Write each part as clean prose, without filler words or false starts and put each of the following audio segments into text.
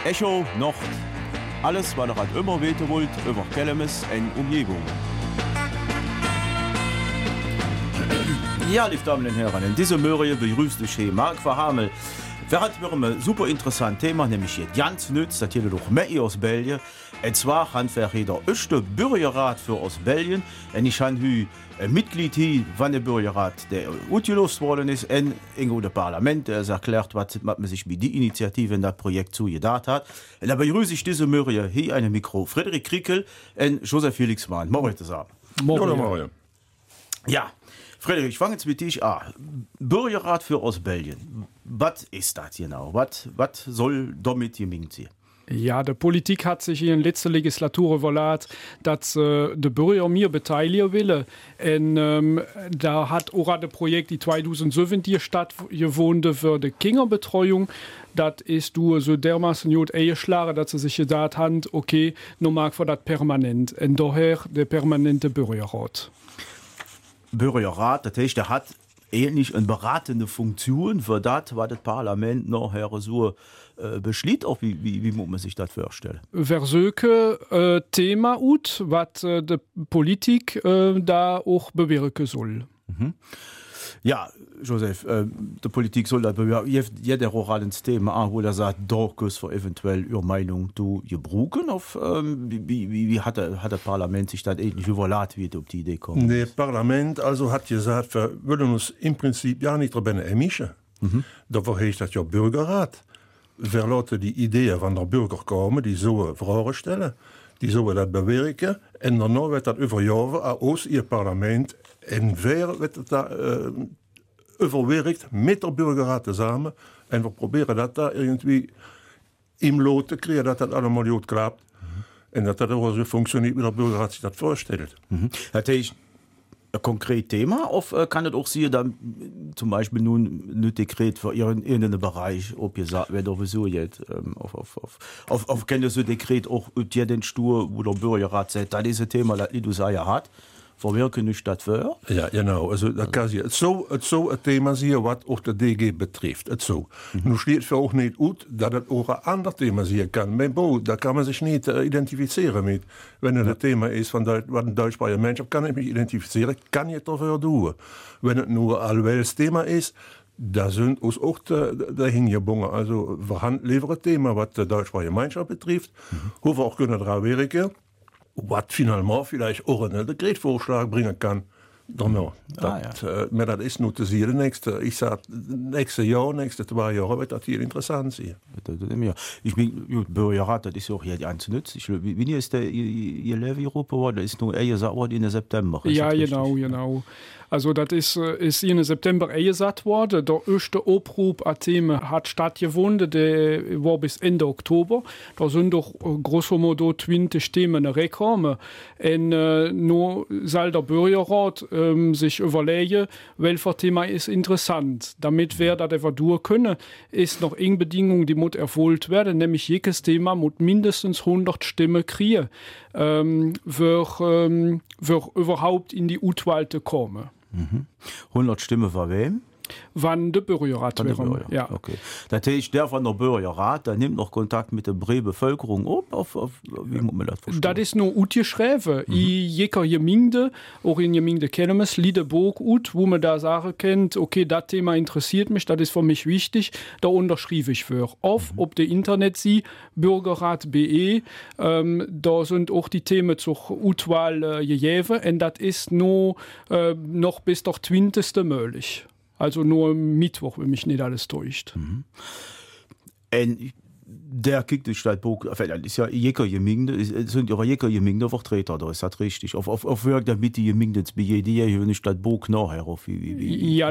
Echo noch alles, was ihr immer weten wollt, über Kellemes und Umgebung. Ja, liebe Damen und Herren, in dieser Möhre begrüßt euch hier Marc Verhamel. Wir hatten ein super interessantes Thema, nämlich jetzt ganz nütz, das hier doch mehr aus Belgien. Und zwar haben wir hier der erste Bürgerrat für aus Belgien. Und ich habe hier ein Mitglied hier von dem Bürgerrat, der ausgelost worden ist, und in das Parlament, der erklärt, was man sich mit der Initiative in das Projekt zugedacht hat. Und da begrüße ich diese Möhre hier an dem Mikro. Frederik Krickel und Josef Felix Mann. Morgen zusammen. Morgen. Ja. Frederik, ich fange jetzt mit dich an. Bürgerrat für Ostbelgien. Was ist das genau? Was soll damit gemeint sein? Ja, die Politik hat sich in letzter Legislatur überlegt, dass die Bürger mehr beteiligen will. Und da hat auch das Projekt die 2017 stattgefunden für die Kinderbetreuung. Das ist so dermaßen gut eingeschlagen, dass sie sich gedacht haben, okay, nun mag wir das permanent. Und daher der permanente Bürgerrat. Bürgerrat, das heißt, der hat ähnlich eine beratende Funktion für das, was das Parlament nachher so beschließt. Auch wie muss man sich das vorstellen? Versöke Thema ut, was die Politik da auch bewirken soll. Mhm. Ja, Josef, die Politik soll das bewirken. Jeder auch ein Thema an, wo er sagt, Dorkus für eventuell ihre Meinung zu gebruchen. Wie hat das Parlament sich das ähnlich überlegt, wie es auf die Idee kommt? Das Parlament also hat gesagt, wir wollen uns im Prinzip ja nicht darüber einmischen. Dafür heißt das ja Bürgerrat. Wir lassen die Ideen von der Bürger kommen, die so Fragen stellen, die so das bewirken. Und danach wird das über Jahre aus ihr Parlament. En wer wird dat overwerkt met de Bürgerrat samen. En we proberen dat daar irgendwie im Lot te krijgen, dat dat allemaal goed klappt. En dat ook zo functioneert, wie der Bürgerrat sich das vorstellt. Hat ich ein konkretes Thema, oder kann es auch sein, dass zum Beispiel nun ein Dekret für irgendeinen Bereich, ob ihr sagt, wer sowieso jetzt auf kennt so Dekret auch jeden Stur, wo der Bürgerrat sagt, das ist ein Thema, das du sagen hat. Verwirken nicht das für? Ja, genau. Also, das kann sie. Es so ein Thema sein, was auch der DG betrifft. So. Nun steht für auch nicht gut, dass das auch ein anderes Thema sein kann. Da kann man sich nicht identifizieren mit. Wenn es ein Thema ist, was ein deutschsprachiger Mensch kann ich mich identifizieren, kann ich dafür tun. Wenn es nur allwelches Thema ist, da sind uns auch dahin gebunden. Also, wir haben lieber ein Thema, was die deutschsprachige Gemeinschaft betrifft, wo wir auch daran wirken, was finalement vielleicht auch einen Dekretvorschlag bringen kann. Das ist nur zu sehen. Ich sage, nächstes Jahr, nächste 2 Jahre wird das hier interessant sein. Ich bin Bürgerrat, das ist auch hier ganz nützlich. Wie ist Ihr Leben Europa? Das ist nur gesagt worden in September. Ja, genau. Also das ist in September gesagt worden. Der erste Aufruf an Themen hat stattgefunden, der war bis Ende Oktober. Da sind doch grosso modo 20 Themen reingekommen. Und nur soll der Bürgerrat sich überlegen, welches Thema ist interessant. Damit wir das einfach durch können, ist noch eine Bedingung, die muss erfüllt werden, nämlich jedes Thema muss mindestens 100 Stimmen kriegen, wir überhaupt in die Auswahl kommen. 100 Stimmen von wem? Wann der Bürgerrat wäre. Ja. Okay. Das heißt, der von der Bürgerrat, der nimmt noch Kontakt mit der Bevölkerung auf wie muss man das verstehen? Das ist nur ausgeschrieben. In jeder Gemeinde, auch in Gemeinde Kellemes, liegt ein Buch aus, wo man da sagen kann, okay, das Thema interessiert mich, das ist für mich wichtig, da unterschreibe ich für. Auf der Internet sie, bürgerrat.be, da sind auch die Themen zur Auswahl gegeben und das ist nur noch bis der 20. möglich. Also nur Mittwoch, wenn mich nicht alles täuscht. Der kriegt durch das Buch, das ist ja jeder Gemeinde, sind ja jeder Gemeinde Vertreter, da ist das richtig. Auf Werk der Mitte Gemeinde, wenn ich das Buch nachher auf Ja,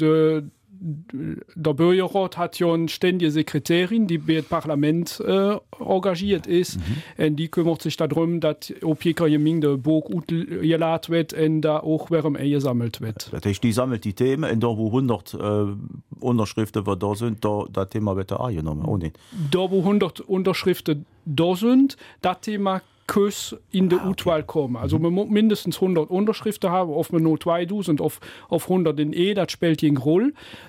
der Bürgerrat hat ja eine ständige Sekretärin, die bei dem Parlament engagiert ist. Und die kümmert sich darum, dass auf jeder Gemeinde ein Buch geladen wird und da auch während gesammelt wird. Das heißt, die sammelt die Themen und da, wo 100 Unterschriften da sind, das Thema wird da angenommen, auch nicht? Da, wo 100 Unterschriften da sind, das Thema Kuss in der Utwahl kommen. Also man muss mindestens 100 Unterschriften haben, auf man nur 2000 auf 100 in das spielt eine Rolle.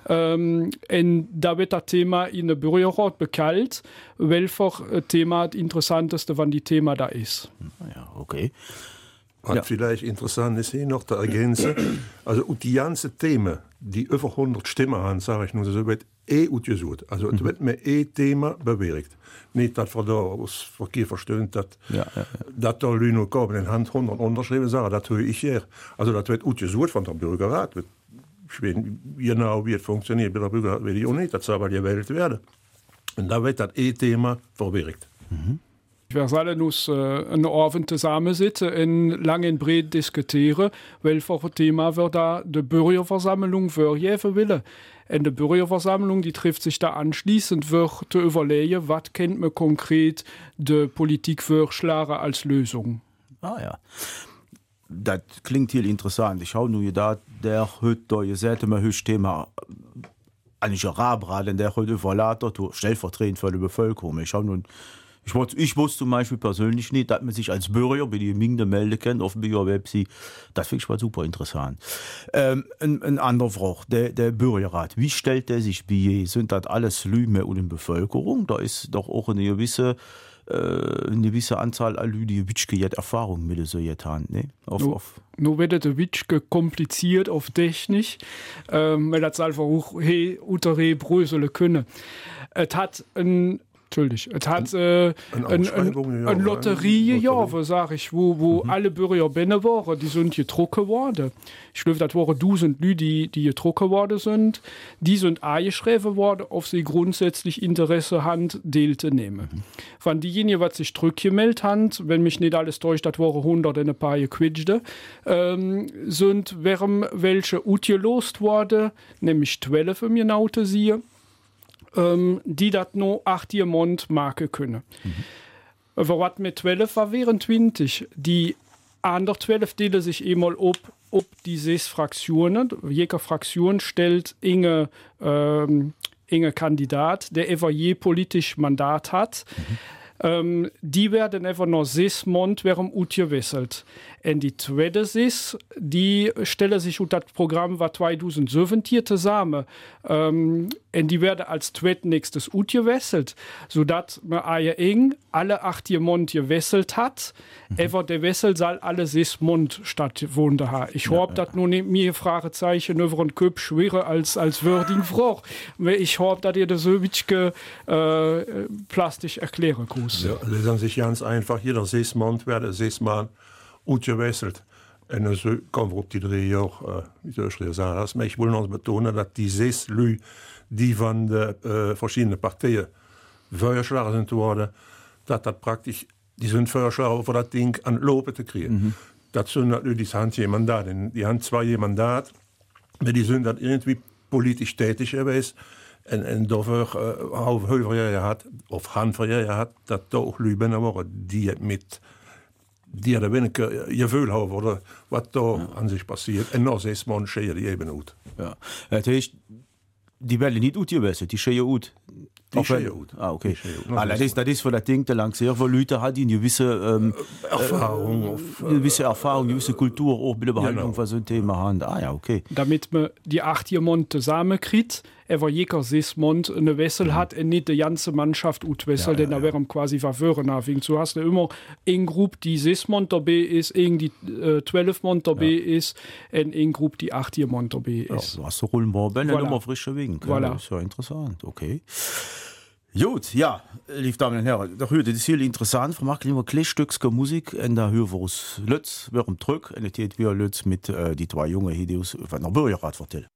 Und da wird das Thema in der Bürgerrat bekannt, welches Thema das interessanteste, wann die Thema da ist. Ja, okay. Was vielleicht interessant ist, hier noch zu ergänzen, also die ganzen Themen, die über 100 Stimmen haben, sage ich nur, so wird ausgesucht. Also es wird mir Thema bewegt. Nicht, dass wir da aus Verkehr verstehen, dass da Leute noch kommen in Hand 100 unterschrieben sagen, das tue ich hier. Also das wird ausgesucht von der Bürgerrat. Ich weiß genau, wie es funktioniert bei der Bürgerrat, will ich auch nicht, das soll aber gewählt werden. Und da wird das Thema verwirkt. Wir sollen uns einen Abend zusammensitzen und lang und breit diskutieren, welches Thema wir da der Bürgerversammlung vergeben wollen. Und die Bürgerversammlung, die trifft sich da anschließend, wird zu überlegen, was kennt man konkret die Politik vorschlagen als Lösung. Ah ja. Das klingt hier interessant. Ich habe nur gedacht, der hat da gesagt, immer höchst Thema eigentlich Arabrat, der hat überladen, stellvertretend für die Bevölkerung. Ich wusste zum Beispiel persönlich nicht, dass man sich als Bürger bei die Mingde melden kann auf der Website. Das finde ich mal super interessant. Ein anderer Frage, der Bürgerrat, wie stellt der sich bei? Sind das alles Leute und in der Bevölkerung? Da ist doch auch eine gewisse Anzahl an Leute, die jetzt Erfahrung mit so haben. Ne? Nur wird es ein bisschen kompliziert auf Technik, weil das einfach auch unter Brösel können. Es hat es hat eine Lotterie, sage ich, wo alle Bürger binnen waren, die sind gedruckt worden. Ich glaube, das waren 1000 Leute, die gedruckt worden sind. Die sind eingeschrieben worden, auf sie grundsätzlich Interesse haben, teilzunehmen. Von diejenigen, die sich zurückgemeldet haben, wenn mich nicht alles täuscht, das waren 100 und ein paar gequetschte, sind welche ausgelost worden, nämlich 12 für mir genau sie. Die das noch 8 Diamant machen können. Aber was mit 12 war wären 20. Die anderen 12 teilen sich einmal ob die 6 Fraktionen. Jede Fraktion stellt eine Kandidat, der je politisch Mandat hat. Die werden einfach noch 6 Monate ausgewechselt. Und die zweite 6, die stellen sich unter das Programm war 2017 zusammen. Und die werden als zweitnächstes ausgewechselt, sodass man alle 8 Monate gewechselt hat. Aber der Wechsel soll alle 6 Monate stattfinden haben. Ich habe das nur nicht mir Fragezeichen über den Kopf schwerer als Wording Frage. Ich habe, dass ihr das so ein bisschen plastisch erklären könnt. Ja, das ist an sich ganz einfach. Jeder 6 Monate werden 6 Mal ausgewechselt. Und so kommen wir auf die 3 Jahre, wie soll ich sagen. Ich will noch betonen, dass die 6 Leute, die von den verschiedenen Parteien vorgeschlagen sind worden, dass das praktisch, die sind vorgeschlagen, für das Ding an Lopen zu kriegen. Das sind natürlich, die haben 2 Mandate. Die haben 2 Mandate, aber die sind dann irgendwie politisch tätig gewesen. Und dafür haben wir gehabt, auf Handverjährige gehabt, dass da auch Leute waren, die mit die da weniger Gefühl haben, oder was da an sich passiert. Und noch 6 Monate schehen die eben aus. Ja, das heißt, die werden nicht ausgewechselt, die schehen aus. Die schehen aus. Ah, okay. Das ist für das Ding, der lang sehr viele Leute hat, die eine gewisse Erfahrung, gewisse Kultur auch bei der Behandlung von so einem Thema haben. Ah ja, okay. Damit man die 8 Monate zusammenkriegt, aber jeder 6 Monate eine Wessel hat und nicht die ganze Mannschaft auswechselt, denn da wären quasi verwirren. So hast du immer eine Gruppe, die 6 Monate dabei ist, die 12 Monate dabei ist und eine Gruppe, die 8 Monate dabei ist. Ja, hast du Rollenbahn, immer frische Wegen. Voilà. Das ist ja interessant, okay. Gut, ja, liebe Damen und Herren, das ist sehr interessant. Wir machen immer kleine Musik und da hören wir uns Lutz, wir haben Druck und jetzt geht wir Lutz mit die 2 jungen Videos von der Bürgerrat vertellen.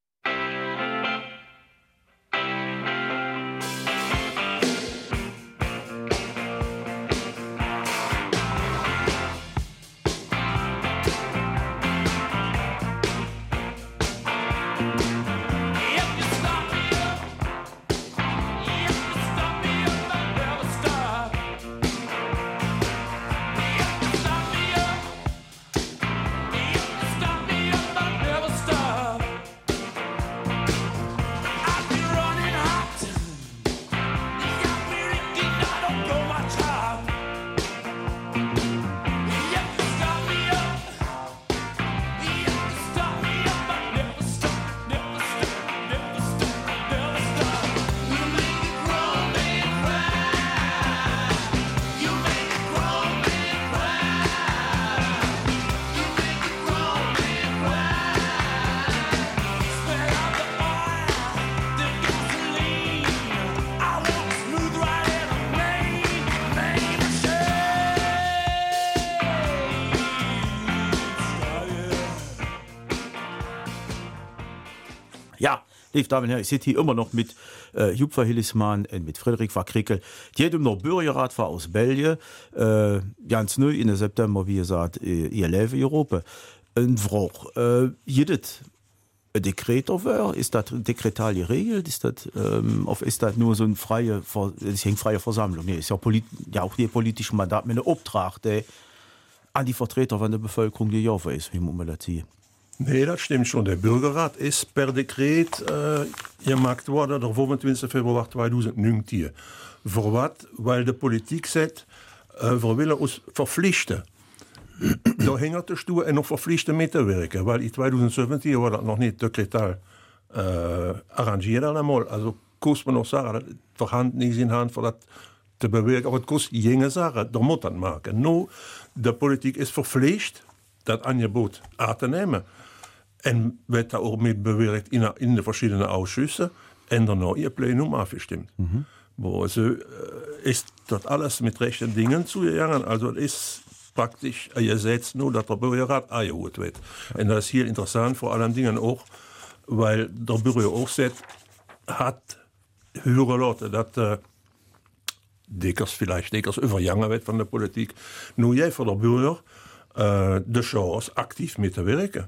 Ich sitze hier immer noch mit Jupfer Hillismann und mit Frederik Verkrickel. Die hat noch Bürgerrat war aus Belgien, ganz neu in September, wie gesagt, ihr Leben in Europa. Und warum? Jedes Dekret over, ist das dekretal geregelt, ist das nur so eine freie Versammlung? Nee, ist ja auch die politische Mandat mit einem Auftrag, der an die Vertreter von der Bevölkerung die Jahre ist, wie man das sieht. Nee, das stimmt schon. Der Bürgerrat ist per Dekret gemacht worden, der 25. Februar 2019. Für was? Weil die Politik sagt, wir wollen uns verpflichten. Da hängt der Stuhl und noch verpflichten mitzuwirken, weil in 2017 war das noch nicht dekretal arrangiert einmal. Also kann man noch sagen, dass vorhanden ist in Hand, für das zu bewirken, aber es kann jene sagen, da muss das machen. Nur, die Politik ist verpflichtet, das Angebot anzunehmen. Und wird da auch mit bewirkt in den verschiedenen Ausschüssen und dann noch ihr Plenum abgestimmt. Wo also ist das alles mit rechten Dingen zugegangen. Also es ist praktisch ein Gesetz nur, dass der Bürgerrat eingeholt wird. Und das ist hier interessant, vor allen Dingen auch, weil der Bürger auch sagt, hat höhere Leute, dass Dickers übergangen wird von der Politik. Nur jij für der Bürger de Chance aktiv mitzuwirken.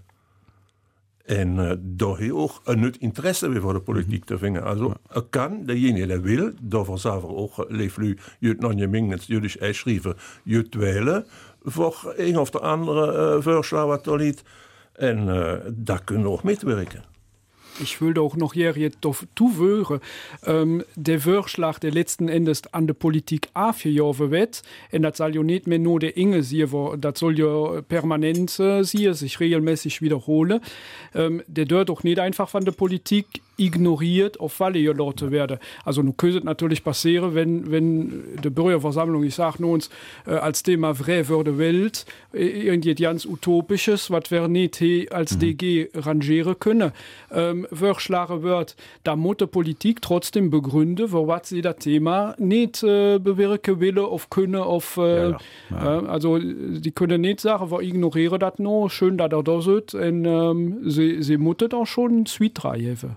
En da heeft ook een nut interesse voor de politiek te vinden. Also kan degene die wil, daarvoor zou er ook leeflu je nog niet mingens judisch schrijven, je wählen voor een of de andere voorslag wat er liet. En daar kunnen we ook mitwerken. Ich will auch noch hier jetzt zuhören. Der Vorschlag, der letzten Endes an der Politik aufgehoben wird, und das soll ja nicht mehr nur der Inge sein, das soll ja permanent sein, sich regelmäßig wiederholen. Der dort auch nicht einfach von der Politik ignoriert, auf Falle gelassen werden. Also nun könnte es natürlich passieren, wenn die Bürgerversammlung, ich sage nur uns, als Thema frei würde Welt, irgendwie ganz Utopisches, was wir nicht als DG rangieren können, vorschlagen wird, da muss die Politik trotzdem begründen, für was sie das Thema nicht bewirken will, auf können, auf, also die können nicht sagen, wir ignorieren das noch, schön, dass er da sitzt, und sie müssen da schon Zwietreihe haben.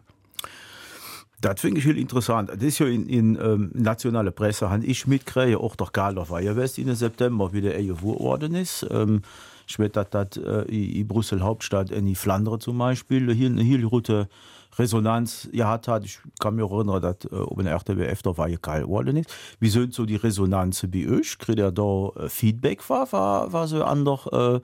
Das finde ich viel interessant. Das ist ja in nationale Presse, habe ich mitgekriegt, auch der Karl Weierwest in September, wie der geworden ist. Ich weiß, dass das in Brüssel Hauptstadt, in Flandern zum Beispiel, hier eine gute Resonanz gehabt hat. Ich kann mich auch erinnern, dass oben der RTBF der Weihe geil geworden ist. Wie sind so die Resonanzen bei euch? Kriegt ihr da Feedback? War so andere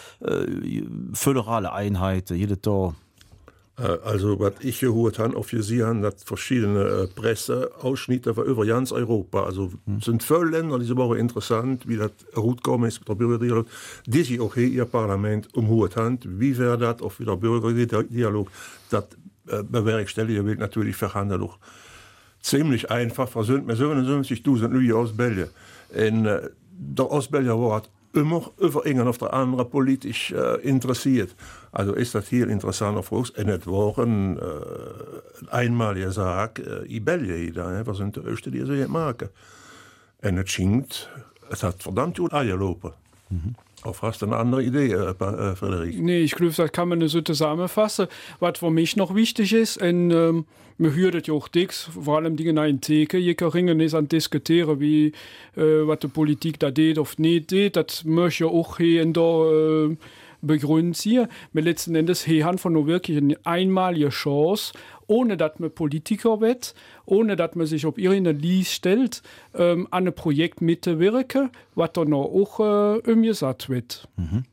föderale Einheiten, jede da? Also, was ich gehört habe, auf Sie haben, dass verschiedene Presseausschnitte über ganz Europa. Also, es sind viele Länder, die sind auch interessant, wie das gut gekommen ist mit der Bürgerdialog. Die sich auch hier ihr Parlament umgehört haben. Wie wäre das auch wieder Bürgerdialog? Das bewerkstelligen wird natürlich verhandelt auch ziemlich einfach. Wir sind mit 77.000 Leute aus Belgien. Und der Ostbelgier war immer über einen auf der anderen politisch interessiert. Also ist das hier interessant für uns. Und es war eine einmalige Sache in Belgien. Wir sind die Ersten, die es jetzt machen. Und es hat verdammt gut angelaufen. Auf hast du eine andere Idee, Frederik? Nee, ich glaube, das kann man nicht so zusammenfassen. Was für mich noch wichtig ist, und man hört das ja auch dick, vor allem Dinge in der Theke, jeder Ringen ist an diskutieren, wie was die Politik da tut oder nicht tut. Das möchte ich auch hier und da begründen hier. Aber letzten Endes haben wir nur wirklich eine einmalige Chance, ohne dass man Politiker wird, ohne dass man sich auf irgendeine Liste stellt, an einem Projekt mitzuwirken, was dann auch umgesetzt wird.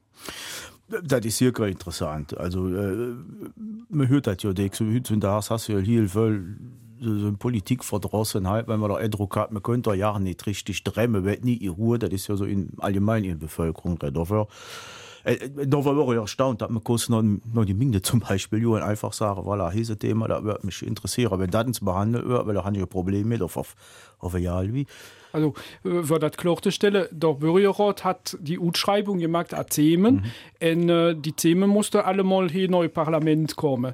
Das ist hier gerade interessant. Also, man hört das ja, da hast du ja hier so eine Politikverdrossenheit, wenn man da Eindruck hat, man könnte ja nicht richtig dremmen, wird nie in Ruhe, das ist ja so allgemein in der Bevölkerung. Da war ich erstaunt, dass man kurz noch die Minde zum Beispiel einfach sagen, voilà, hier ist ein Thema, das würde mich interessieren. Wenn das behandelt wird, weil da habe ich ein Problem mit, auf egal wie. Also für das klare Stelle, der Bürgerrat hat die Utschreibung gemacht an Themen und die Themen mussten alle mal hier neu Parlament kommen.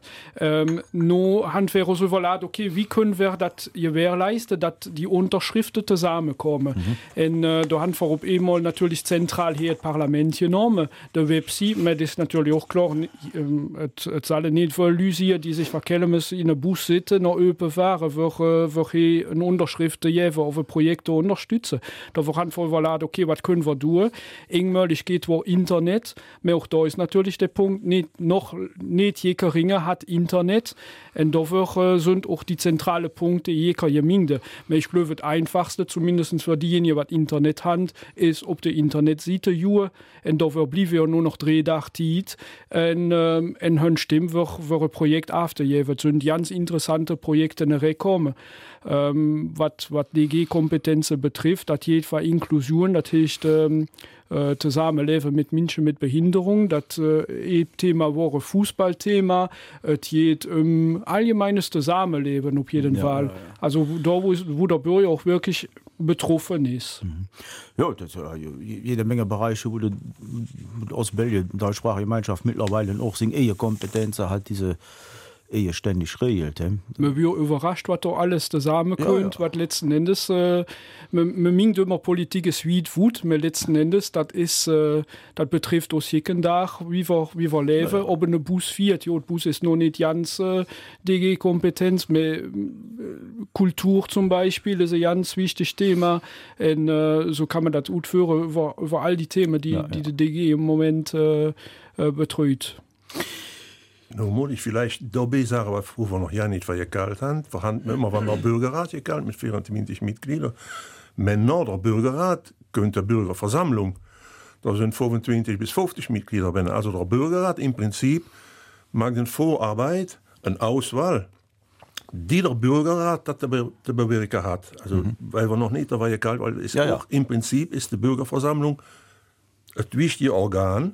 No haben wir so überlegt, okay, wie können wir das gewährleisten, dass die Unterschriften zusammenkommen. Und da haben wir auf einmal natürlich zentral hier das Parlament genommen. Der Website, aber das ist natürlich auch klar, es sollen nicht für Leute, die sich verkennen müssen, in einem Bus sitzen, noch öpen fahren, wir hier eine Unterschrift geben auf ein Projekt unterstützen. Da haben wir überlegt, okay, was können wir tun? Engmalig geht wo Internet, aber auch da ist natürlich der Punkt, nicht jeder Ringer hat Internet. Und dafür sind auch die zentralen Punkte jeder Gemeinde. Aber ich glaube, das Einfachste, zumindest für diejenigen, die Internet haben, ist auf der Internetseite juhe. Und dafür blieben wir nur noch 3 Tage Zeit. Und hören Stimmen, für ein Projekt aufzugeben. Das sind ganz interessante Projekte in der Rekom. Was DG-Kompetenzen betrifft, das geht für Inklusion, das heißt Zusammenleben mit Menschen mit Behinderung. Das Thema war ein Fußballthema. Es geht allgemeines Zusammenleben auf jeden Fall. Ja. Also da, wo der Bürger auch wirklich betroffen ist. Ja, das jede Menge Bereiche, wo aus Belgien, deutschsprachige Gemeinschaft mittlerweile auch sind Ehekompetenzen hat diese Ehe ständig regelt. Man wird überrascht, was da alles zusammenkommt, was letzten Endes, man meint immer, Politik ist wie Wut, aber letzten Endes, das betrifft uns jeden Tag, wie wir leben, ob ein Bus fährt. Ja, der Bus ist noch nicht ganz DG-Kompetenz, aber Kultur zum Beispiel ist ein ganz wichtiges Thema. Und so kann man das gut führen über all die Themen, die die DG im Moment betreut. No muss ich vielleicht dabei sagen, was früher noch ja nicht gekalt haben. Wir haben immer von der Bürgerrat gekalt mit 24 Mitgliedern. Aber nach der Bürgerrat könnte der Bürgerversammlung. Da sind 25 bis 50 Mitglieder drin. Also der Bürgerrat im Prinzip macht eine Vorarbeit, eine Auswahl, die der Bürgerrat das der bewirken hat. Also weil wir noch nicht dabei gekalt, weil es auch im Prinzip ist die Bürgerversammlung das wichtige Organ.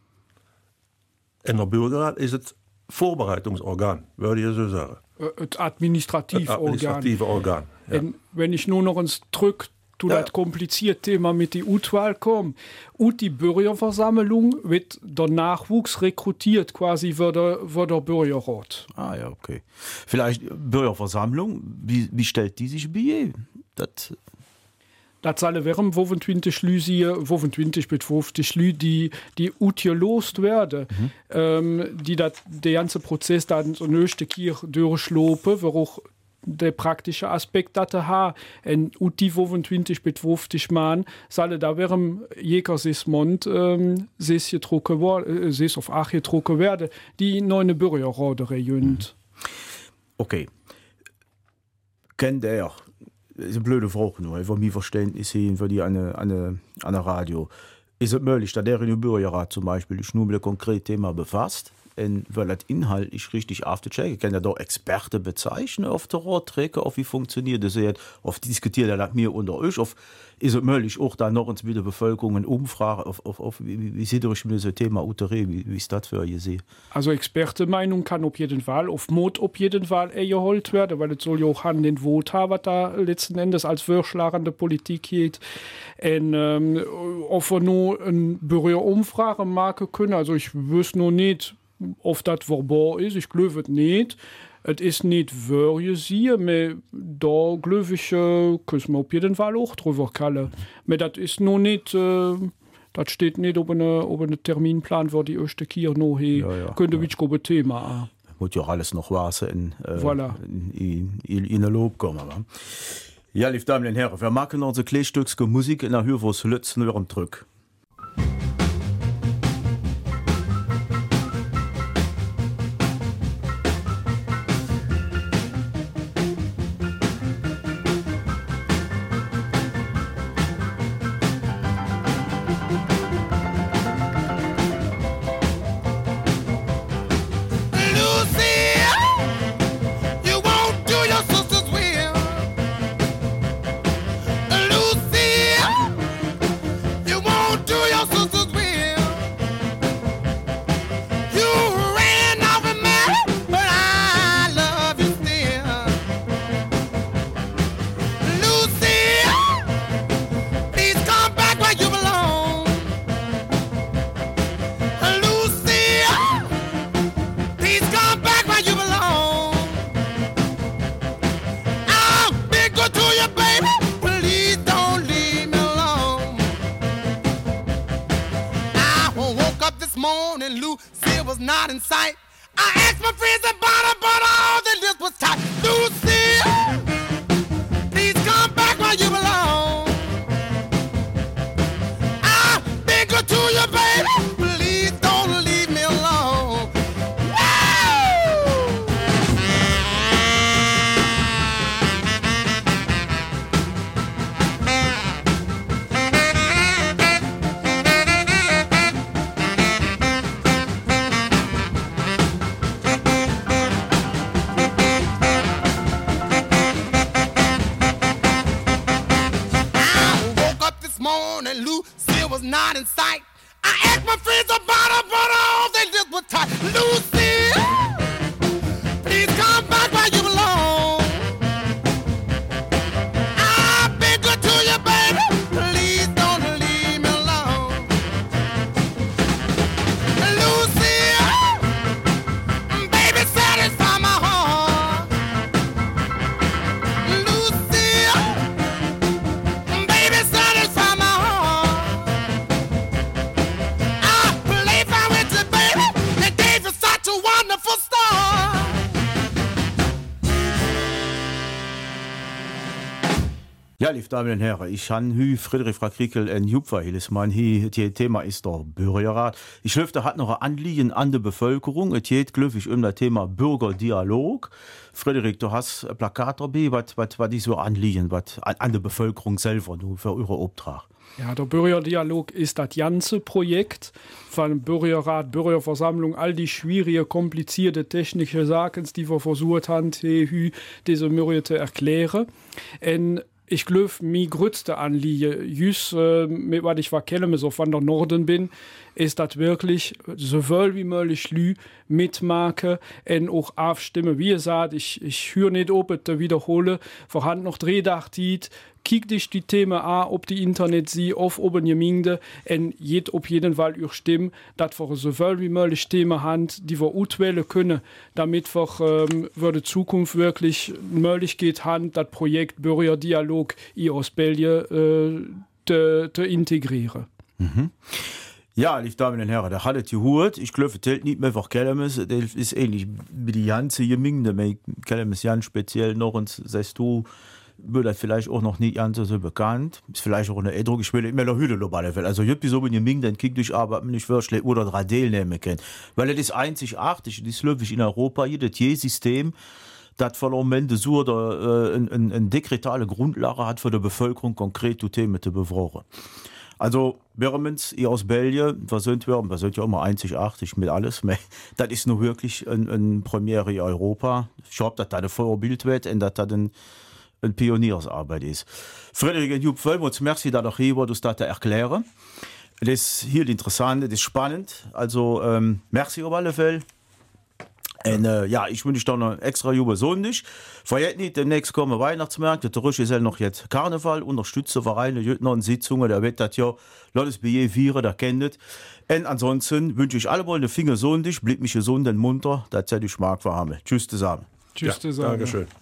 Und der Bürgerrat ist es Vorbereitungsorgan, würde ich so sagen. Administrative Organ. Ja. Wenn ich nur noch ins Drück zu das komplizierte Thema mit der Utwahl komme, und die Bürgerversammlung wird der Nachwuchs rekrutiert quasi für der Bürgerrat. Ah ja, okay. Vielleicht Bürgerversammlung, wie stellt die sich bei? Das alle wären 25 bis 50 Leute, die utgelost werden, die der ganze Prozess dann so nächste Kirche durchlaufen, wo auch der praktische Aspekt das hat. Und die 25 bis 50 Mann, sollen da wären jäger Sismond, sich gedruckt werden, sich auf Ach gedruckt werden, die neue Bürgerrat regiert. Okay. Kennt er ist eine blöde Frage, nur, für mein Verständnis hin, für die eine Radio. Ist es möglich, dass der in der Bürgerrat zum Beispiel sich nur mit einem konkreten Thema befasst, und weil das inhaltlich richtig aufzuchecken, kann er da Experten bezeichnen auf der Ratträger, auf wie funktioniert das, auf diskutiert er das mir unter euch, auf ist es möglich, auch da noch mit der Bevölkerung eine Umfrage, auf wie seht ihr euch mit diesem Thema Utere, wie ist das für euch sehen? Also Expertenmeinung kann auf jeden Fall, auf Mod auf jeden Fall geholt werden, weil es soll ja auch Hand in Wot haben, was da letzten Endes als vorschlagende Politik geht. Und ob wir nur eine Bürgerumfrage machen können, also ich wüsste noch nicht, ob das verbal ist, ich glaube es nicht. Es ist nicht wirklich sie, aber da glaube ich, können wir auf jeden Fall auch drüber kallen. Aber das ist noch nicht, das steht nicht auf einem Terminplan, wo die erste Kirche noch könnte ich ein Thema haben. Muss ja alles noch wasen in der Lob kommen. Ja, liebe Damen und Herren, wir machen unsere Kleistücke Musik in der Höhe, wo es Lützen hören drück. You won't was not in sight. I asked my friends about her, but all their lips was tight. Lucy, please come back where you belong. I've been good to you, baby. Please don't leave me alone. Morning, Lucy was not in sight. I asked my friends about her, but all they lips were tight. Lucy, please come back where you belong. I've been good to you, baby. Please don't leave me alone. Lucy, baby, satisfy my heart. Lucy, baby, satisfy. Ja, liebe Damen und Herren, ich habe hier Friedrich Frackrickel en Jupfer, man hier, das Thema ist der Bürgerrat. Ich hoffe, da hat noch ein Anliegen an die Bevölkerung. Es geht, glaube ich, das Thema Bürgerdialog. Friedrich, du hast ein Plakat dabei, was die so Anliegen, was an die Bevölkerung selber für euren Auftrag? Ja, der Bürgerdialog ist das ganze Projekt von Bürgerrat, Bürgerversammlung, all die schwierige, komplizierte technische Sachen, die wir versucht haben, diese Mürrier zu erklären. Und ich glaube, mein größtes Anliegen, just was ich verkenne, so von der Norden bin, ist das wirklich so viel wie möglich Lü mitmachen und auch abstimmen. Wie gesagt, ich höre nicht, ob ich das wiederhole, vorhanden noch Drehdachtid, kick dich die Themen an, ob die Internet sie auf oben Gemeinde und auf jeden Fall ihr Stimme, dass wir so viel wie möglich Themen haben, die wir auswählen können, damit wir die Zukunft wirklich möglich geht, das Projekt Bürgerdialog aus Belgien zu integrieren. Mhm. Ja, liebe Damen und Herren, der hat es gehört. Ich glaube, es nicht mehr einfach Kellemes. Das ist ähnlich wie die ganze Gemeinde. Kellemes ganz speziell noch und sagst du, wird das vielleicht auch noch nicht ganz so bekannt. Ist vielleicht auch eine Eindruck, ich will immer noch Hüde global. Also, ich habe so in Gemeinde, dann kriegt durch Arbeit nicht wirklich oder 3 teilnehmen können. Weil es ist einzigartig, das ist löblich in Europa, jedes System, das von Ende so eine dekretale Grundlage hat für die Bevölkerung, konkrete Themen zu befragen. Also, Birmens, ihr aus Belgien, wir sind ja immer einzigartig mit alles. Das ist nur wirklich ein Premiere in Europa. Ich hoffe, dass das ein Vorbild wird und dass das ein Pioniersarbeit ist. Friedrich Jupp Völmutz, merci, dass du hier warst, das erklären. Das ist hier interessant, das ist spannend. Also, merci auf alle Fälle. Und ja, ich wünsche dir noch einen extra Jubel Sonntag. Vergesst nicht, demnächst kommen Weihnachtsmärkte. Der Rüsch ist ja noch jetzt Karneval, unterstütze Vereine, noch Sitzungen, der wird das ja, Leute bei vieren, der kennt. Und ansonsten wünsche ich alle eine Finger Sonntag, bleibt mich gesund und munter, das sei die Schmack verhammelt. Tschüss zusammen. Tschüss zusammen. Dankeschön.